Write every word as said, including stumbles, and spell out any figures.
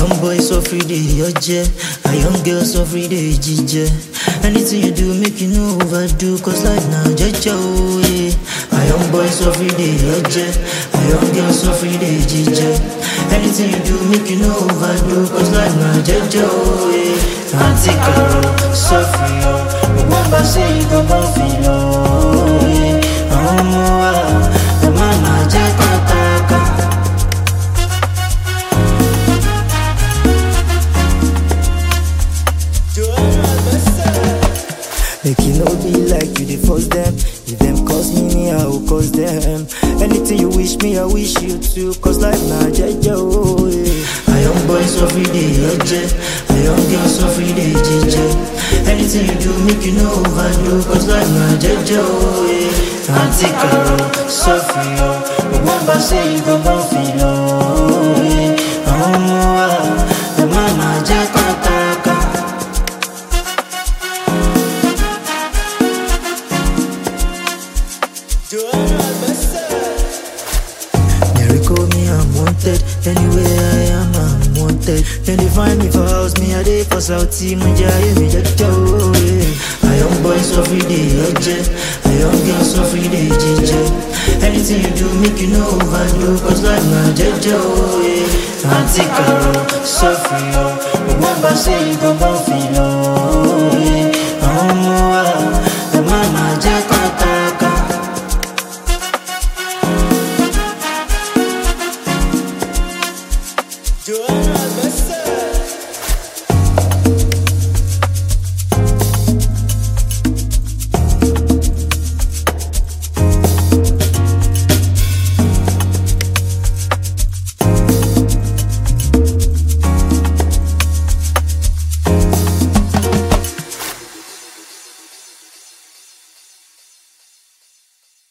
young boys so free day, oje. A young girl so free day, jije. Anything you do, make you no overdo. Cause life now, jeje, oh yeah. A young boy so free day, oje. A young girl so free day, jije. Anything you do, make you no overdo. Cause life now, jeje, oh yeah. Auntie Carol, so free, oh. Remember say you go born feel, oh yeah. Oh, oh, oh, mama, jeko, kaka. Make you no be like you dey force them. If them cause me, me I will cause them. Anything you wish me, I wish you too. Cause life na jeje, oh yeah. A young boy so free day, oje. A young girl so free day, jeje. Anything you do, make you no overdo. Cause life na jeje, oh yeah. Auntie Carol, so free, oh. Remember say you go born feel, oh yeah. Oh, oh, oh, mama, jeko, kaka. They call me unwanted. Anywhere I am, I'm wanted. Then they find me for house, me a day for Southie, Munja, me just oh yeah. A young boy so free day, oje. A young girl so free day, jeje. Anything you do, make you no overdo. Cause life na jeje, oh yeah. Auntie Carol, so free, oh. Remember say you go born feel, oh yeah. Oh, oh, oh, mama, jeko, kaka. Joanna.